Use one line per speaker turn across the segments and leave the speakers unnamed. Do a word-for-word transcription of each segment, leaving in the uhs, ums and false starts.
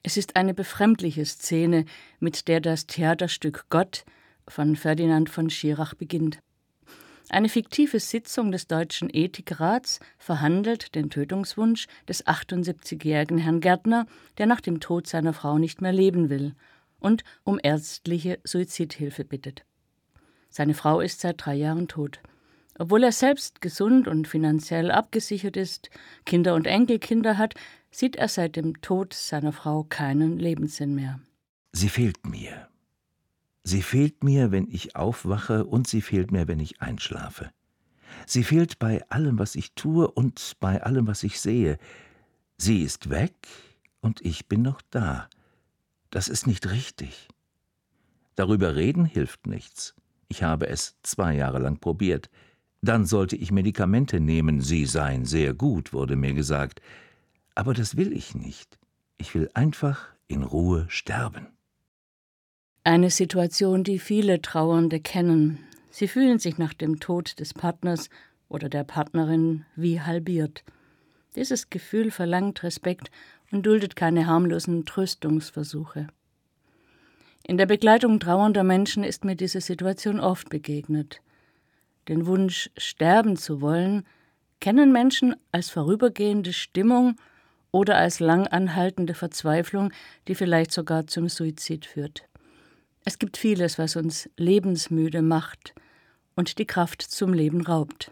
Es ist eine befremdliche Szene, mit der das Theaterstück Gott von Ferdinand von Schirach beginnt. Eine fiktive Sitzung des Deutschen Ethikrats verhandelt den Tötungswunsch des achtundsiebzigjährigen Herrn Gärtner, der nach dem Tod seiner Frau nicht mehr leben will und um ärztliche Suizidhilfe bittet. Seine Frau ist seit drei Jahren tot. Obwohl er selbst gesund und finanziell abgesichert ist, Kinder und Enkelkinder hat, sieht er seit dem Tod seiner Frau keinen Lebenssinn mehr.
Sie fehlt mir. Sie fehlt mir, wenn ich aufwache, und sie fehlt mir, wenn ich einschlafe. Sie fehlt bei allem, was ich tue und bei allem, was ich sehe. Sie ist weg und ich bin noch da. Das ist nicht richtig. Darüber reden hilft nichts. Ich habe es zwei Jahre lang probiert. Dann sollte ich Medikamente nehmen, sie seien sehr gut, wurde mir gesagt. Aber das will ich nicht. Ich will einfach in Ruhe sterben.
Eine Situation, die viele Trauernde kennen. Sie fühlen sich nach dem Tod des Partners oder der Partnerin wie halbiert. Dieses Gefühl verlangt Respekt und duldet keine harmlosen Tröstungsversuche. In der Begleitung trauernder Menschen ist mir diese Situation oft begegnet. Den Wunsch, sterben zu wollen, kennen Menschen als vorübergehende Stimmung oder als lang anhaltende Verzweiflung, die vielleicht sogar zum Suizid führt. Es gibt vieles, was uns lebensmüde macht und die Kraft zum Leben raubt.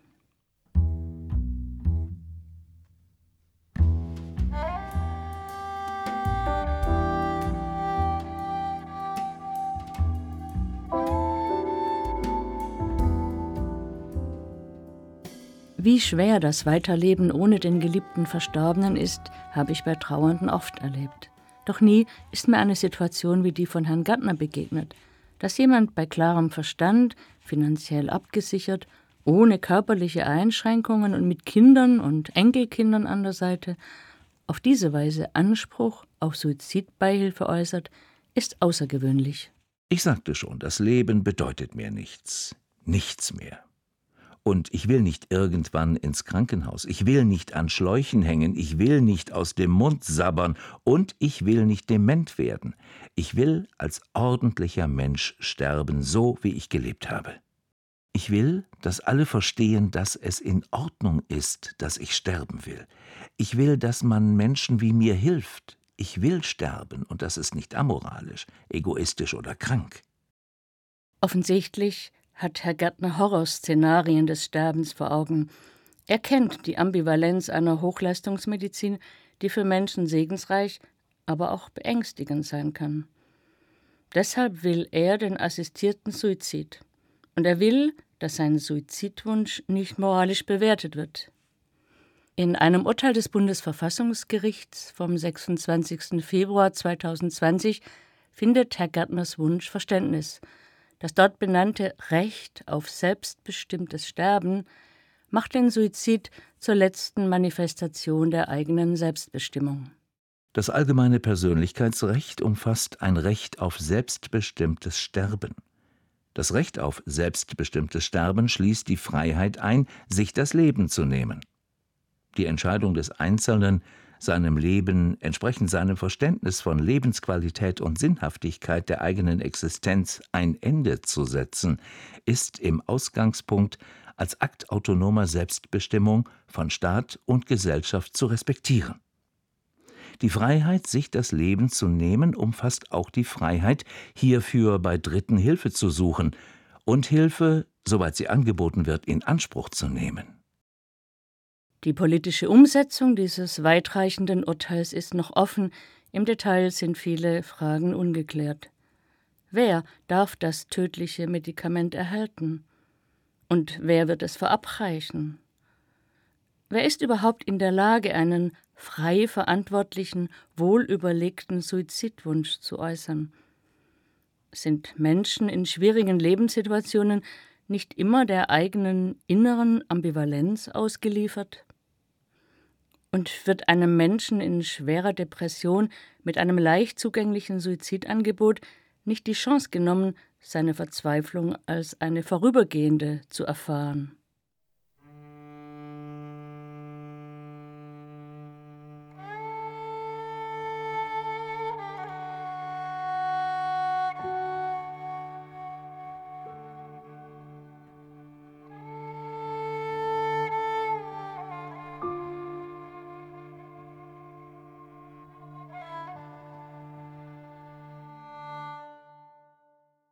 Wie schwer das Weiterleben ohne den geliebten Verstorbenen ist, habe ich bei Trauernden oft erlebt. Doch nie ist mir eine Situation wie die von Herrn Gärtner begegnet, dass jemand bei klarem Verstand, finanziell abgesichert, ohne körperliche Einschränkungen und mit Kindern und Enkelkindern an der Seite auf diese Weise Anspruch auf Suizidbeihilfe äußert, ist außergewöhnlich.
Ich sagte schon, das Leben bedeutet mir nichts. Nichts mehr. Und ich will nicht irgendwann ins Krankenhaus, ich will nicht an Schläuchen hängen, ich will nicht aus dem Mund sabbern und ich will nicht dement werden. Ich will als ordentlicher Mensch sterben, so wie ich gelebt habe. Ich will, dass alle verstehen, dass es in Ordnung ist, dass ich sterben will. Ich will, dass man Menschen wie mir hilft. Ich will sterben und das ist nicht amoralisch, egoistisch oder krank.
Offensichtlich hat Herr Gärtner Horrorszenarien des Sterbens vor Augen. Er kennt die Ambivalenz einer Hochleistungsmedizin, die für Menschen segensreich, aber auch beängstigend sein kann. Deshalb will er den assistierten Suizid. Und er will, dass sein Suizidwunsch nicht moralisch bewertet wird. In einem Urteil des Bundesverfassungsgerichts vom sechsundzwanzigsten Februar zweitausendzwanzig findet Herr Gärtners Wunsch Verständnis. Das dort benannte Recht auf selbstbestimmtes Sterben macht den Suizid zur letzten Manifestation der eigenen Selbstbestimmung.
Das allgemeine Persönlichkeitsrecht umfasst ein Recht auf selbstbestimmtes Sterben. Das Recht auf selbstbestimmtes Sterben schließt die Freiheit ein, sich das Leben zu nehmen. Die Entscheidung des Einzelnen, seinem Leben, entsprechend seinem Verständnis von Lebensqualität und Sinnhaftigkeit der eigenen Existenz ein Ende zu setzen, ist im Ausgangspunkt als Akt autonomer Selbstbestimmung von Staat und Gesellschaft zu respektieren. Die Freiheit, sich das Leben zu nehmen, umfasst auch die Freiheit, hierfür bei Dritten Hilfe zu suchen und Hilfe, soweit sie angeboten wird, in Anspruch zu nehmen.
Die politische Umsetzung dieses weitreichenden Urteils ist noch offen, im Detail sind viele Fragen ungeklärt. Wer darf das tödliche Medikament erhalten? Und wer wird es verabreichen? Wer ist überhaupt in der Lage, einen frei verantwortlichen, wohlüberlegten Suizidwunsch zu äußern? Sind Menschen in schwierigen Lebenssituationen nicht immer der eigenen inneren Ambivalenz ausgeliefert? Und wird einem Menschen in schwerer Depression mit einem leicht zugänglichen Suizidangebot nicht die Chance genommen, seine Verzweiflung als eine vorübergehende zu erfahren?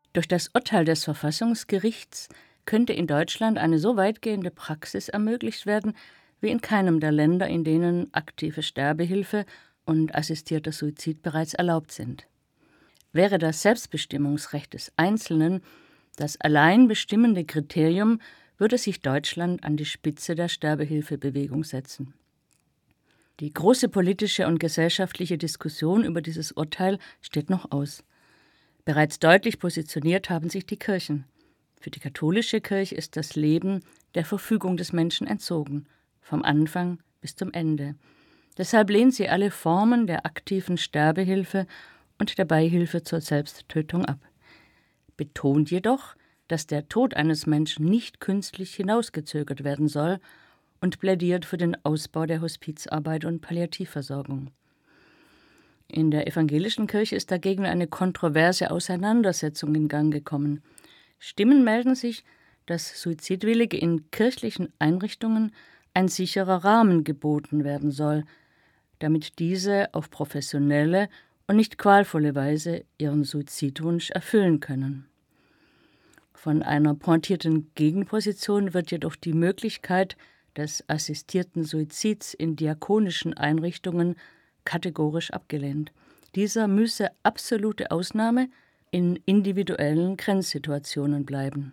Durch das Urteil des Verfassungsgerichts könnte in Deutschland eine so weitgehende Praxis ermöglicht werden, wie in keinem der Länder, in denen aktive Sterbehilfe und assistierter Suizid bereits erlaubt sind. Wäre das Selbstbestimmungsrecht des Einzelnen das allein bestimmende Kriterium, würde sich Deutschland an die Spitze der Sterbehilfebewegung setzen. Die große politische und gesellschaftliche Diskussion über dieses Urteil steht noch aus. Bereits deutlich positioniert haben sich die Kirchen. Für die katholische Kirche ist das Leben der Verfügung des Menschen entzogen, vom Anfang bis zum Ende. Deshalb lehnt sie alle Formen der aktiven Sterbehilfe und der Beihilfe zur Selbsttötung ab. Betont jedoch, dass der Tod eines Menschen nicht künstlich hinausgezögert werden soll und plädiert für den Ausbau der Hospizarbeit und Palliativversorgung. In der evangelischen Kirche ist dagegen eine kontroverse Auseinandersetzung in Gang gekommen. Stimmen melden sich, dass Suizidwillige in kirchlichen Einrichtungen ein sicherer Rahmen geboten werden soll, damit diese auf professionelle und nicht qualvolle Weise ihren Suizidwunsch erfüllen können. Von einer pointierten Gegenposition wird jedoch die Möglichkeit des assistierten Suizids in diakonischen Einrichtungen kategorisch abgelehnt. Dieser müsse absolute Ausnahme in individuellen Grenzsituationen bleiben.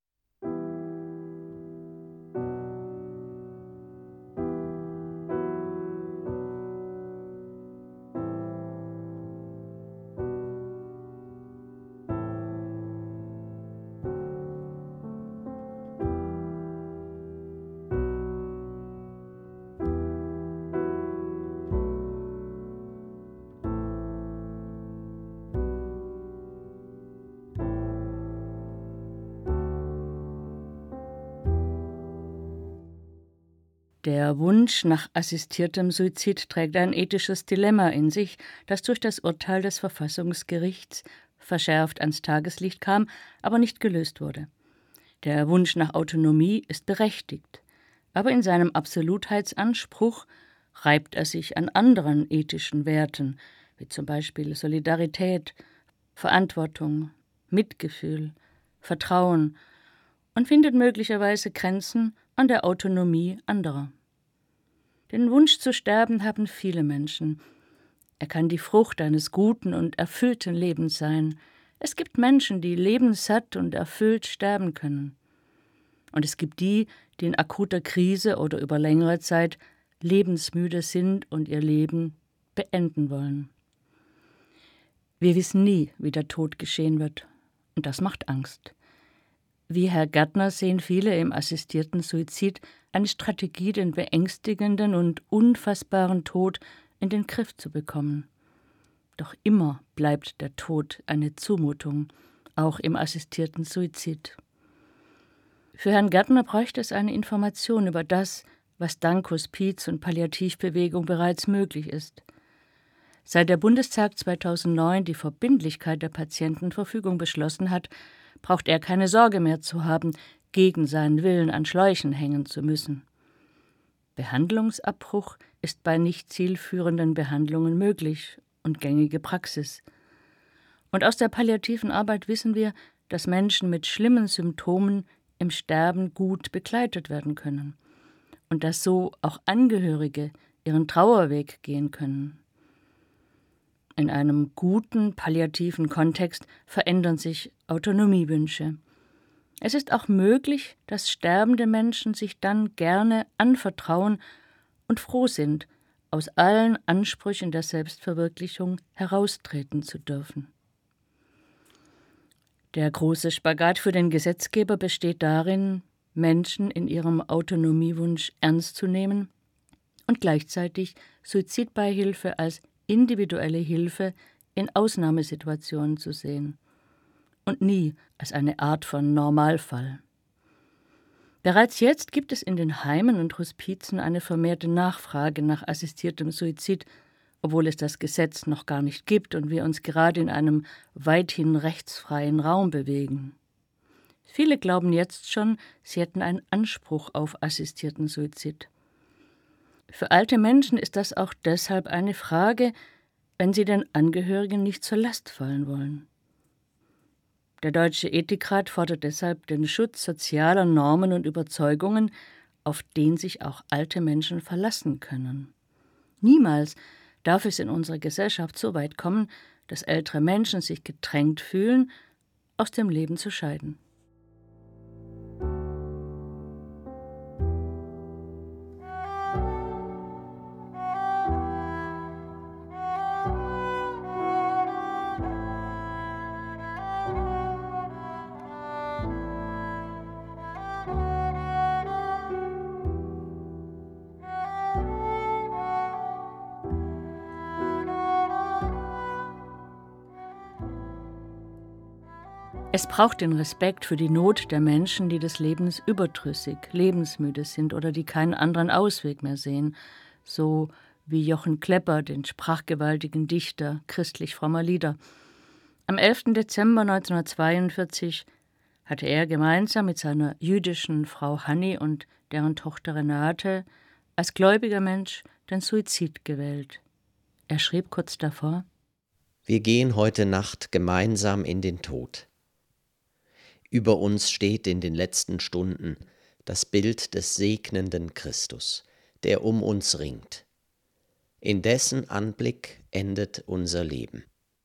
Der Wunsch nach assistiertem Suizid trägt ein ethisches Dilemma in sich, das durch das Urteil des Verfassungsgerichts verschärft ans Tageslicht kam, aber nicht gelöst wurde. Der Wunsch nach Autonomie ist berechtigt, aber in seinem Absolutheitsanspruch reibt er sich an anderen ethischen Werten, wie zum Beispiel Solidarität, Verantwortung, Mitgefühl, Vertrauen und findet möglicherweise Grenzen an der Autonomie anderer. Den Wunsch zu sterben haben viele Menschen. Er kann die Frucht eines guten und erfüllten Lebens sein. Es gibt Menschen, die lebenssatt und erfüllt sterben können. Und es gibt die, die in akuter Krise oder über längere Zeit lebensmüde sind und ihr Leben beenden wollen. Wir wissen nie, wie der Tod geschehen wird, und das macht Angst. Wie Herr Gärtner sehen viele im assistierten Suizid eine Strategie, den beängstigenden und unfassbaren Tod in den Griff zu bekommen. Doch immer bleibt der Tod eine Zumutung, auch im assistierten Suizid. Für Herrn Gärtner bräuchte es eine Information über das, was dank Hospiz- und Palliativbewegung bereits möglich ist. Seit der Bundestag zweitausendneun die Verbindlichkeit der Patientenverfügung beschlossen hat, braucht er keine Sorge mehr zu haben, gegen seinen Willen an Schläuchen hängen zu müssen. Behandlungsabbruch ist bei nicht zielführenden Behandlungen möglich und gängige Praxis. Und aus der palliativen Arbeit wissen wir, dass Menschen mit schlimmen Symptomen im Sterben gut begleitet werden können und dass so auch Angehörige ihren Trauerweg gehen können. In einem guten palliativen Kontext verändern sich Autonomiewünsche. Es ist auch möglich, dass sterbende Menschen sich dann gerne anvertrauen und froh sind, aus allen Ansprüchen der Selbstverwirklichung heraustreten zu dürfen. Der große Spagat für den Gesetzgeber besteht darin, Menschen in ihrem Autonomiewunsch ernst zu nehmen und gleichzeitig Suizidbeihilfe als individuelle Hilfe in Ausnahmesituationen zu sehen und nie als eine Art von Normalfall. Bereits jetzt gibt es in den Heimen und Hospizen eine vermehrte Nachfrage nach assistiertem Suizid, obwohl es das Gesetz noch gar nicht gibt und wir uns gerade in einem weithin rechtsfreien Raum bewegen. Viele glauben jetzt schon, sie hätten einen Anspruch auf assistierten Suizid. Für alte Menschen ist das auch deshalb eine Frage, wenn sie den Angehörigen nicht zur Last fallen wollen. Der Deutsche Ethikrat fordert deshalb den Schutz sozialer Normen und Überzeugungen, auf den sich auch alte Menschen verlassen können. Niemals darf es in unserer Gesellschaft so weit kommen, dass ältere Menschen sich gedrängt fühlen, aus dem Leben zu scheiden. Es braucht den Respekt für die Not der Menschen, die des Lebens überdrüssig, lebensmüde sind oder die keinen anderen Ausweg mehr sehen, so wie Jochen Klepper, den sprachgewaltigen Dichter christlich frommer Lieder. Am elften Dezember neunzehnhundertzweiundvierzig hatte er gemeinsam mit seiner jüdischen Frau Hanni und deren Tochter Renate als gläubiger Mensch den Suizid gewählt. Er schrieb kurz davor:
Wir gehen heute Nacht gemeinsam in den Tod. Über uns steht in den letzten Stunden das Bild des segnenden Christus, der um uns ringt. In dessen Anblick endet unser Leben.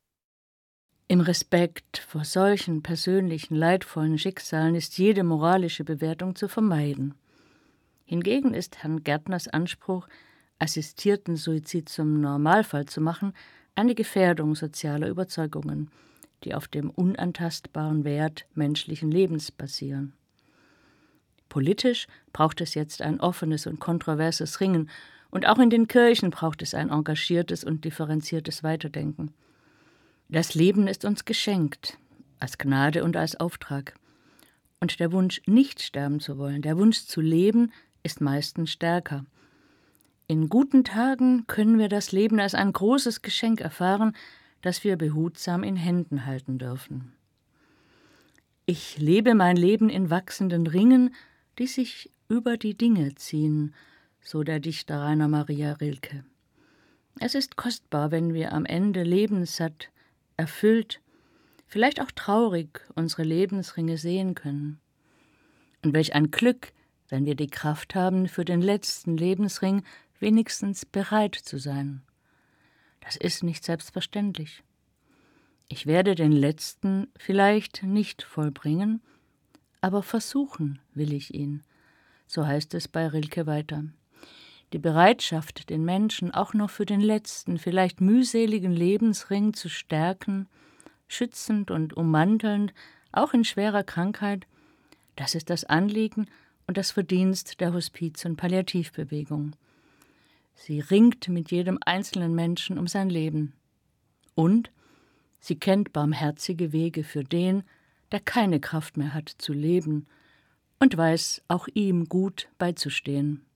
Im Respekt vor solchen persönlichen, leidvollen Schicksalen ist jede moralische Bewertung zu vermeiden. Hingegen ist Herrn Gärtners Anspruch, assistierten Suizid zum Normalfall zu machen, eine Gefährdung sozialer Überzeugungen, die auf dem unantastbaren Wert menschlichen Lebens basieren. Politisch braucht es jetzt ein offenes und kontroverses Ringen, und auch in den Kirchen braucht es ein engagiertes und differenziertes Weiterdenken. Das Leben ist uns geschenkt, als Gnade und als Auftrag. Und der Wunsch, nicht sterben zu wollen, der Wunsch zu leben, ist meistens stärker. In guten Tagen können wir das Leben als ein großes Geschenk erfahren, das wir behutsam in Händen halten dürfen. Ich lebe mein Leben in wachsenden Ringen, die sich über die Dinge ziehen, so der Dichter Rainer Maria Rilke. Es ist kostbar, wenn wir am Ende lebenssatt, erfüllt, vielleicht auch traurig unsere Lebensringe sehen können. Und welch ein Glück, wenn wir die Kraft haben, für den letzten Lebensring wenigstens bereit zu sein. Das ist nicht selbstverständlich. Ich werde den letzten vielleicht nicht vollbringen, aber versuchen will ich ihn. So heißt es bei Rilke weiter. Die Bereitschaft, den Menschen auch noch für den letzten, vielleicht mühseligen Lebensring zu stärken, schützend und ummantelnd, auch in schwerer Krankheit, das ist das Anliegen und das Verdienst der Hospiz- und Palliativbewegung. Sie ringt mit jedem einzelnen Menschen um sein Leben. Und sie kennt barmherzige Wege für den, der keine Kraft mehr hat zu leben, und weiß auch ihm gut beizustehen.